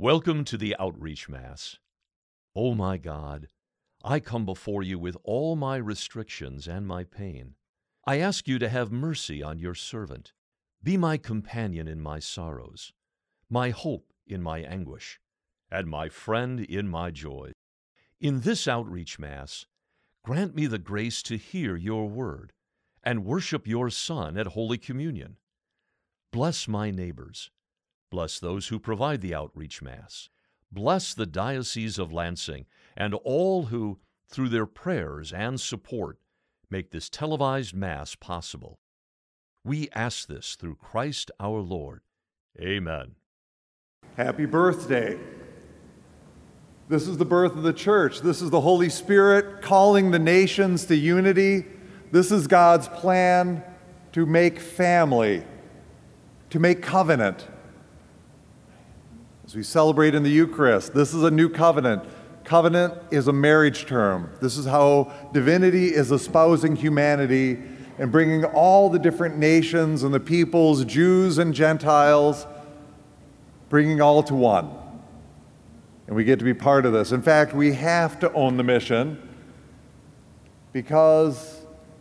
Welcome to the Outreach Mass. O my God, I come before you with all my restrictions and my pain. I ask you to have mercy on your servant. Be my companion in my sorrows, my hope in my anguish, and my friend in my joy. In this Outreach Mass, grant me the grace to hear your word and worship your Son at Holy Communion. Bless my neighbors. Bless those who provide the Outreach Mass. Bless the Diocese of Lansing and all who, through their prayers and support, make this televised Mass possible. We ask this through Christ our Lord. Amen. Happy birthday. This is the birth of the church. This is the Holy Spirit calling the nations to unity. This is God's plan to make family, to make covenant. As we celebrate in the Eucharist, this is a new covenant. Covenant is a marriage term. This is how divinity is espousing humanity and bringing all the different nations and the peoples, Jews and Gentiles, bringing all to one. And we get to be part of this. In fact, we have to own the mission because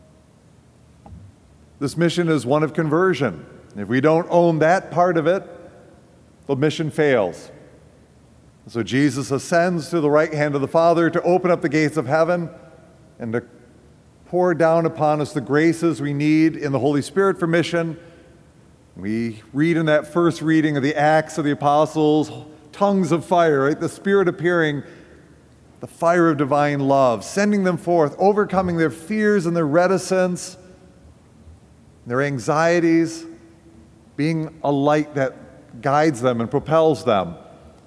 this mission is one of conversion. If we don't own that part of it, the mission fails. So Jesus ascends to the right hand of the Father to open up the gates of heaven and to pour down upon us the graces we need in the Holy Spirit for mission. We read in that first reading of the Acts of the Apostles, tongues of fire, right? The Spirit appearing, the fire of divine love, sending them forth, overcoming their fears and their reticence, their anxieties, being a light that guides them and propels them.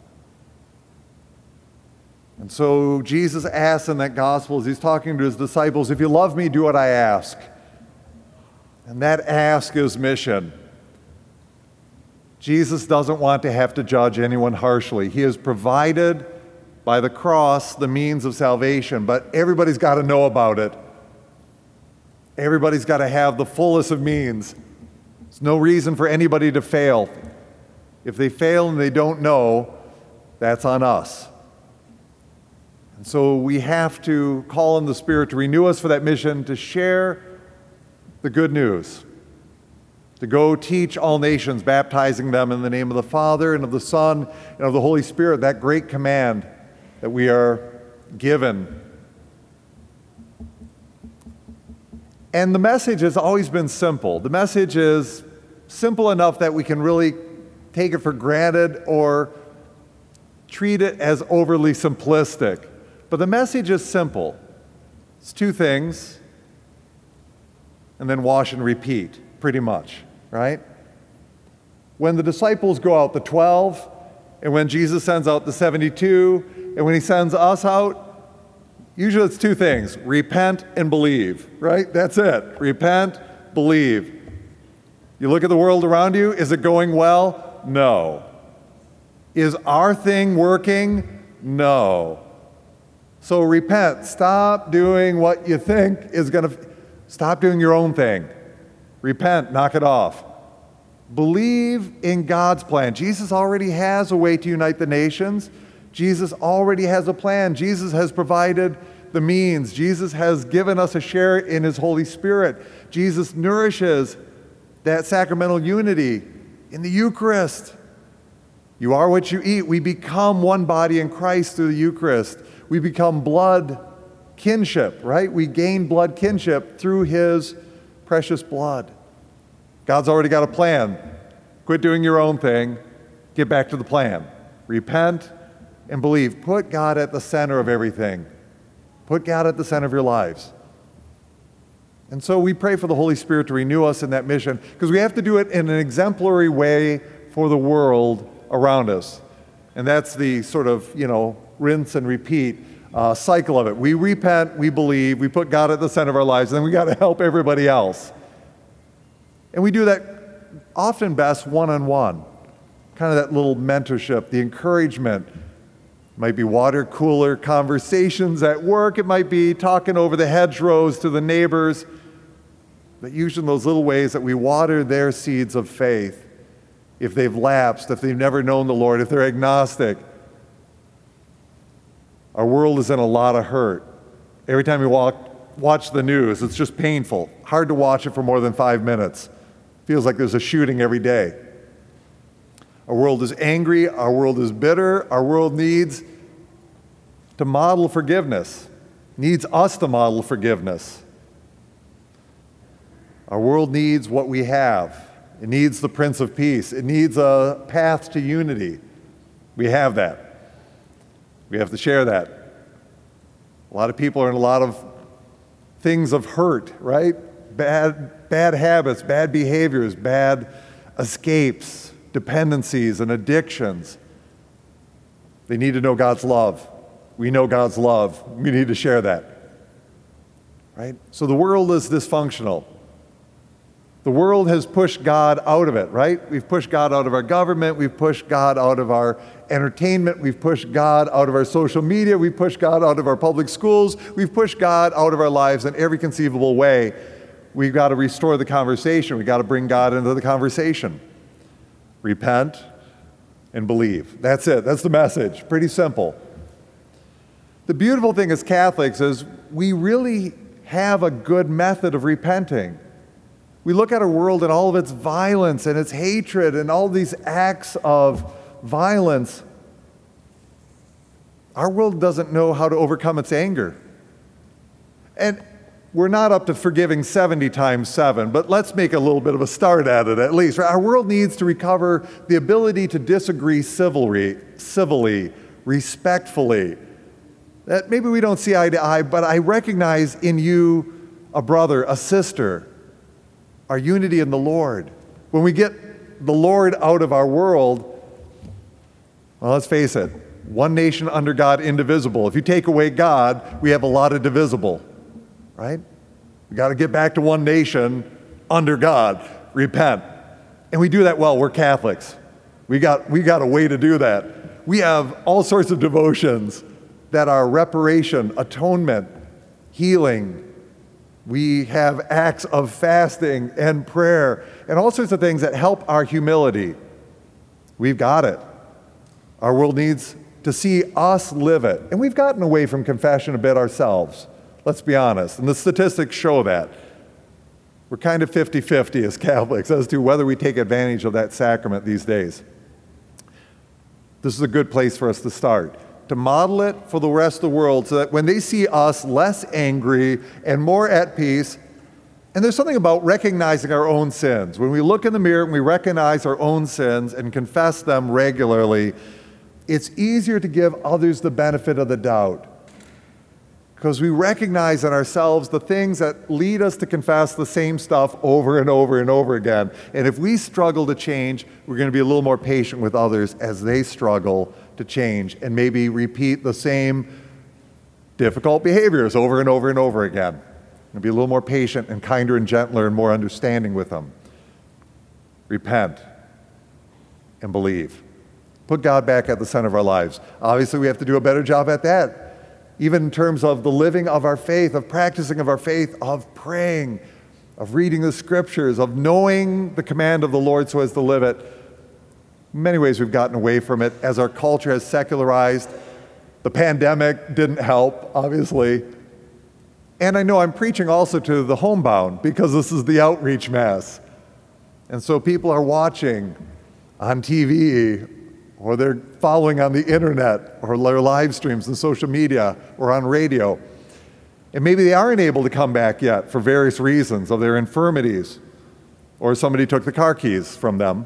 And so Jesus asks in that gospel as he's talking to his disciples, if you love me, do what I ask. And that ask is mission. Jesus doesn't want to have to judge anyone harshly. He has provided by the cross the means of salvation, but everybody's got to know about it. Everybody's got to have the fullest of means. There's no reason for anybody to fail. If they fail and they don't know, that's on us. And so we have to call on the Spirit to renew us for that mission, to share the good news, to go teach all nations, baptizing them in the name of the Father and of the Son and of the Holy Spirit, that great command that we are given. And the message has always been simple. The message is simple enough that we can really take it for granted or treat it as overly simplistic. But the message is simple. It's two things, and then wash and repeat, pretty much, right? When the disciples go out, the 12, and when Jesus sends out the 72, and when he sends us out, usually it's two things: repent and believe, right? That's it. Repent, believe. You look at the world around you, is it going well? No. Is our thing working? No. So repent. Stop doing what you think is going to... Stop doing your own thing. Repent. Knock it off. Believe in God's plan. Jesus already has a way to unite the nations. Jesus already has a plan. Jesus has provided the means. Jesus has given us a share in his Holy Spirit. Jesus nourishes that sacramental unity in the Eucharist. You are what you eat. We become one body in Christ through the Eucharist. We become blood kinship, right? We gain blood kinship through his precious blood. God's already got a plan. Quit doing your own thing. Get back to the plan. Repent and believe. Put God at the center of everything. Put God at the center of your lives. And so we pray for the Holy Spirit to renew us in that mission, because we have to do it in an exemplary way for the world around us. And that's the sort of, rinse and repeat cycle of it. We repent, we believe, we put God at the center of our lives, and then we got to help everybody else. And we do that often best one-on-one. Kind of that little mentorship, the encouragement. It might be water cooler conversations at work. It might be talking over the hedgerows to the neighbors. But usually in those little ways that we water their seeds of faith. If they've lapsed, if they've never known the Lord, if they're agnostic, Our world is in a lot of hurt. Every time you watch the news, it's just painful. Hard to watch it for more than 5 minutes. Feels like there's a shooting every day. Our world is angry. Our world is bitter. Our world needs to model forgiveness, needs us to model forgiveness. Our world needs what we have. It needs the Prince of Peace. It needs a path to unity. We have that. We have to share that. A lot of people are in a lot of things of hurt, right? Bad habits, bad behaviors, bad escapes, dependencies, and addictions. They need to know God's love. We know God's love. We need to share that, right? So the world is dysfunctional. The world has pushed God out of it, right? We've pushed God out of our government. We've pushed God out of our entertainment. We've pushed God out of our social media. We've pushed God out of our public schools. We've pushed God out of our lives in every conceivable way. We've got to restore the conversation. We've got to bring God into the conversation. Repent and believe. That's it. That's the message. Pretty simple. The beautiful thing as Catholics is we really have a good method of repenting. We look at our world and all of its violence and its hatred and all these acts of violence. Our world doesn't know how to overcome its anger. And we're not up to forgiving 70 times 7, but let's make a little bit of a start at it at least. Our world needs to recover the ability to disagree civilly, respectfully. That maybe we don't see eye to eye, but I recognize in you a brother, a sister, our unity in the Lord. When we get the Lord out of our world, well, let's face it, one nation under God, indivisible. If you take away God, we have a lot of divisible, right? We got to get back to one nation under God, repent. And we do that well. We're Catholics. We got a way to do that. We have all sorts of devotions that are reparation, atonement, healing. We have acts of fasting and prayer and all sorts of things that help our humility. We've got it. Our world needs to see us live it. And we've gotten away from confession a bit ourselves. Let's be honest. And the statistics show that. We're kind of 50-50 as Catholics as to whether we take advantage of that sacrament these days. This is a good place for us to start, to model it for the rest of the world so that when they see us less angry and more at peace, and there's something about recognizing our own sins. When we look in the mirror and we recognize our own sins and confess them regularly, it's easier to give others the benefit of the doubt because we recognize in ourselves the things that lead us to confess the same stuff over and over and over again. And if we struggle to change, we're going to be a little more patient with others as they struggle to change and maybe repeat the same difficult behaviors over and over and over again. And be a little more patient and kinder and gentler and more understanding with them. Repent and believe. Put God back at the center of our lives. Obviously, we have to do a better job at that, even in terms of the living of our faith, of practicing of our faith, of praying, of reading the scriptures, of knowing the command of the Lord so as to live it. In many ways, we've gotten away from it as our culture has secularized. The pandemic didn't help, obviously. And I know I'm preaching also to the homebound because this is the outreach mass. And so people are watching on TV, or they're following on the internet, or their live streams and social media, or on radio. And maybe they aren't able to come back yet for various reasons of their infirmities, or somebody took the car keys from them.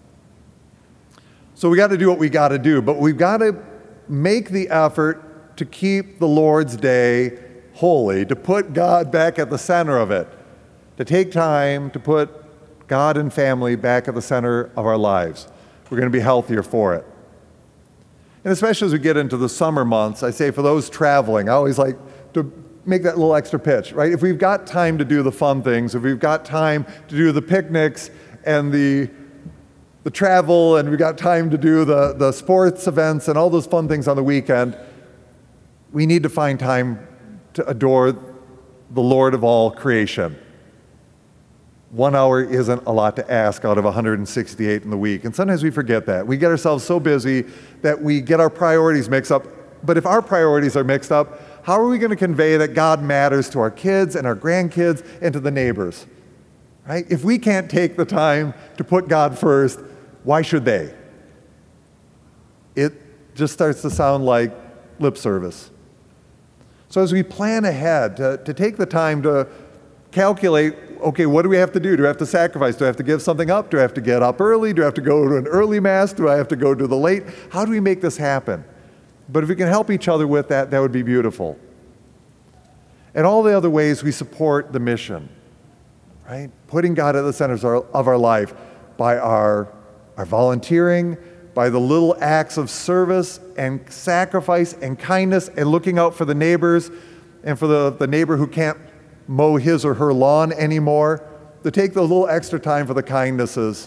So we got to do what we got to do, but we've got to make the effort to keep the Lord's Day holy, to put God back at the center of it, to take time to put God and family back at the center of our lives. We're going to be healthier for it. And especially as we get into the summer months, I say for those traveling, I always like to make that little extra pitch, right? If we've got time to do the fun things, if we've got time to do the picnics and the travel, and we've got time to do the sports events and all those fun things on the weekend, we need to find time to adore the Lord of all creation. 1 hour isn't a lot to ask out of 168 in the week, and sometimes we forget that. We get ourselves so busy that we get our priorities mixed up But if our priorities are mixed up, how are we going to convey that God matters to our kids and our grandkids and to the neighbors? Right? If we can't take the time to put God first, why should they? It just starts to sound like lip service. So as we plan ahead, to take the time to calculate, okay, what do we have to do? Do I have to sacrifice? Do I have to give something up? Do I have to get up early? Do I have to go to an early mass? Do I have to go to the late? How do we make this happen? But if we can help each other with that, that would be beautiful. And all the other ways we support the mission, right? Putting God at the center of our life by our volunteering, by the little acts of service and sacrifice and kindness and looking out for the neighbors and for the neighbor who can't mow his or her lawn anymore, to take the little extra time for the kindnesses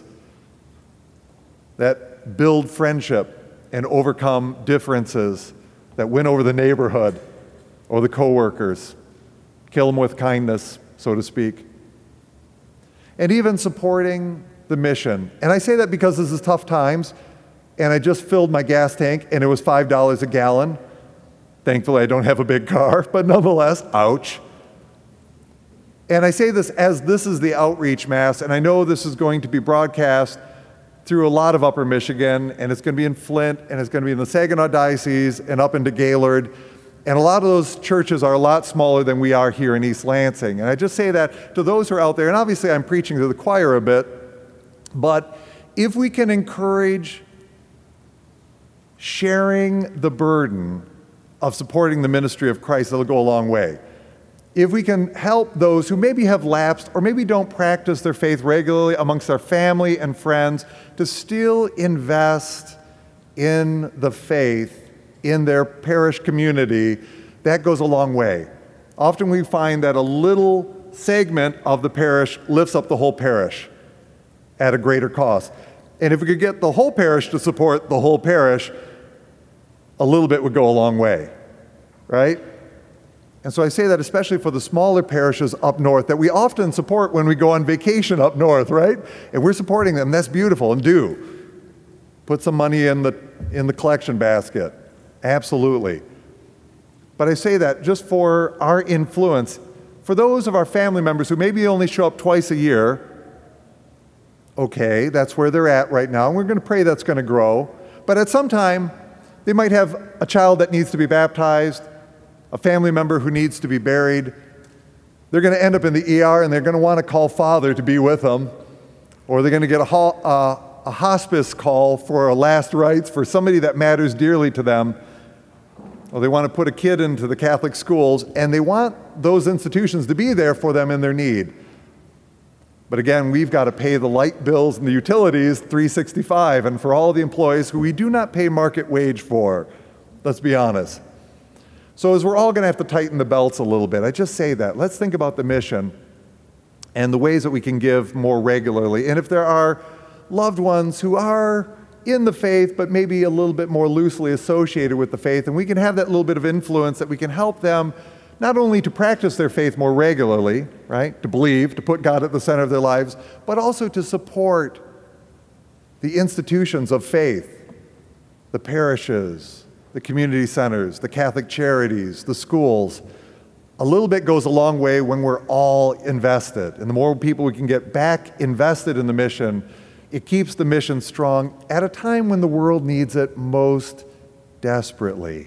that build friendship and overcome differences, that win over the neighborhood or the coworkers, kill them with kindness, so to speak. And even supporting the mission. And I say that because this is tough times, and I just filled my gas tank, and it was $5 a gallon. Thankfully, I don't have a big car, but nonetheless, ouch. And I say this as this is the outreach mass, and I know this is going to be broadcast through a lot of Upper Michigan, and it's going to be in Flint, and it's going to be in the Saginaw Diocese, and up into Gaylord. And a lot of those churches are a lot smaller than we are here in East Lansing. And I just say that to those who are out there, and obviously I'm preaching to the choir a bit, but if we can encourage sharing the burden of supporting the ministry of Christ, it'll go a long way. If we can help those who maybe have lapsed or maybe don't practice their faith regularly amongst our family and friends to still invest in the faith in their parish community, that goes a long way. Often we find that a little segment of the parish lifts up the whole parish at a greater cost. And if we could get the whole parish to support the whole parish, a little bit would go a long way, right? And so I say that especially for the smaller parishes up north that we often support when we go on vacation up north, right? And we're supporting them. That's beautiful, and do. Put some money in the collection basket. Absolutely. But I say that just for our influence, for those of our family members who maybe only show up twice a year, okay, that's where they're at right now, and we're going to pray that's going to grow. But at some time, they might have a child that needs to be baptized, a family member who needs to be buried. They're going to end up in the ER, and they're going to want to call Father to be with them, or they're going to get a hospice call for a last rites for somebody that matters dearly to them, or they want to put a kid into the Catholic schools, and they want those institutions to be there for them in their need. But again, we've got to pay the light bills and the utilities, $3.65, and for all the employees who we do not pay market wage for. Let's be honest. So as we're all going to have to tighten the belts a little bit, I just say that. Let's think about the mission and the ways that we can give more regularly. And if there are loved ones who are in the faith, but maybe a little bit more loosely associated with the faith, and we can have that little bit of influence that we can help them not only to practice their faith more regularly, right, to believe, to put God at the center of their lives, but also to support the institutions of faith, the parishes, the community centers, the Catholic charities, the schools. A little bit goes a long way when we're all invested. And the more people we can get back invested in the mission, it keeps the mission strong at a time when the world needs it most desperately.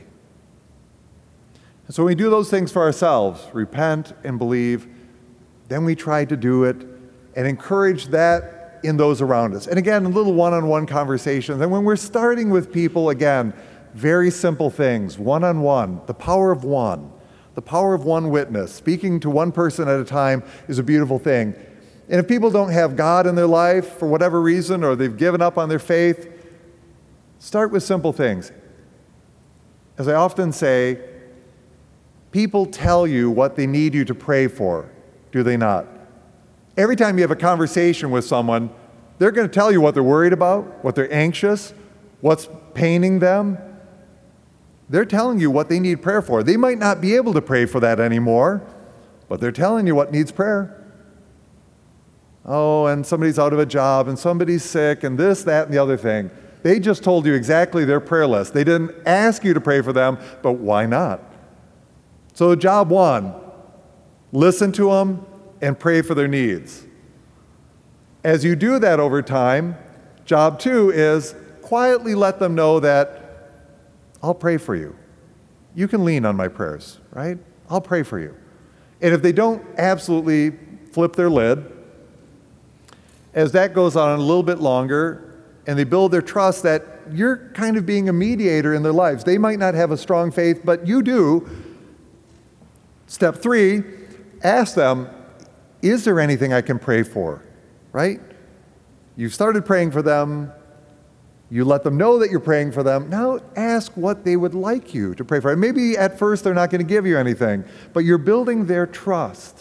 And so when we do those things for ourselves, repent and believe, then we try to do it and encourage that in those around us. And again, little one-on-one conversations. And when we're starting with people, again, very simple things, one-on-one, the power of one witness. Speaking to one person at a time is a beautiful thing. And if people don't have God in their life for whatever reason, or they've given up on their faith, start with simple things. As I often say, people tell you what they need you to pray for, do they not? Every time you have a conversation with someone, they're going to tell you what they're worried about, what they're anxious, what's paining them. They're telling you what they need prayer for. They might not be able to pray for that anymore, but they're telling you what needs prayer. Oh, and somebody's out of a job, and somebody's sick, and this, that, and the other thing. They just told you exactly their prayer list. They didn't ask you to pray for them, but why not? So job one, listen to them and pray for their needs. As you do that over time, job two is quietly let them know that I'll pray for you. You can lean on my prayers, right? I'll pray for you. And if they don't absolutely flip their lid, as that goes on a little bit longer, and they build their trust that you're kind of being a mediator in their lives. They might not have a strong faith, but you do. Step three, ask them, is there anything I can pray for? Right? You've started praying for them. You let them know that you're praying for them. Now ask what they would like you to pray for. And maybe at first they're not going to give you anything, but you're building their trust.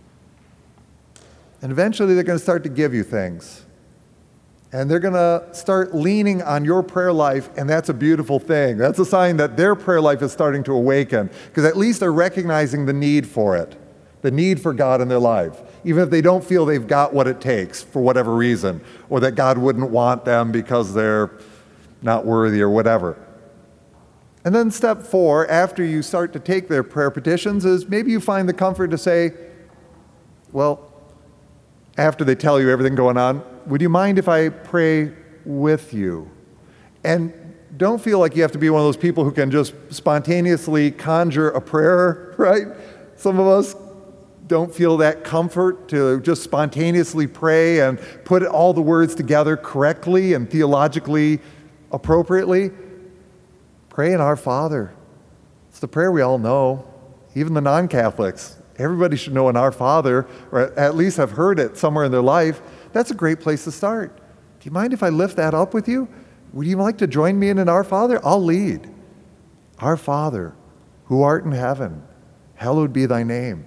And eventually they're going to start to give you things. And they're going to start leaning on your prayer life, and that's a beautiful thing. That's a sign that their prayer life is starting to awaken, because at least they're recognizing the need for it, the need for God in their life, even if they don't feel they've got what it takes for whatever reason, or that God wouldn't want them because they're not worthy or whatever. And then step four, after you start to take their prayer petitions, is maybe you find the comfort to say, well, after they tell you everything going on, would you mind if I pray with you? And don't feel like you have to be one of those people who can just spontaneously conjure a prayer, right? Some of us don't feel that comfort to just spontaneously pray and put all the words together correctly and theologically appropriately. Pray in Our Father. It's the prayer we all know, even the non-Catholics. Everybody should know an Our Father, or at least have heard it somewhere in their life. That's a great place to start. Do you mind if I lift that up with you? Would you like to join me in an Our Father? I'll lead. Our Father, who art in heaven, hallowed be thy name.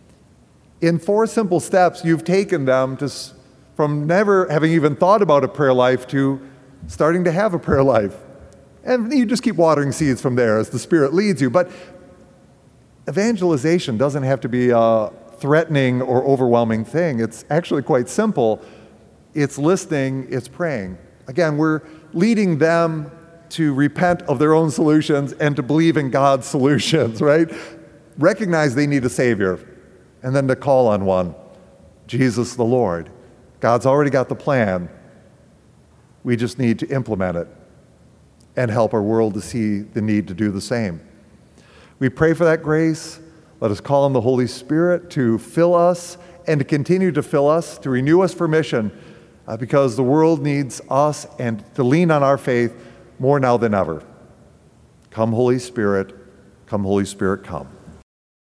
In 4 simple steps, you've taken them from never having even thought about a prayer life to starting to have a prayer life. And you just keep watering seeds from there as the Spirit leads you. But evangelization doesn't have to be a threatening or overwhelming thing. It's actually quite simple. It's listening, it's praying. Again, we're leading them to repent of their own solutions and to believe in God's solutions, right? Recognize they need a Savior, and then to call on one, Jesus the Lord. God's already got the plan. We just need to implement it and help our world to see the need to do the same. We pray for that grace. Let us call on the Holy Spirit to fill us and to continue to fill us, to renew us for mission, because the world needs us and to lean on our faith more now than ever. Come, Holy Spirit. Come, Holy Spirit, come.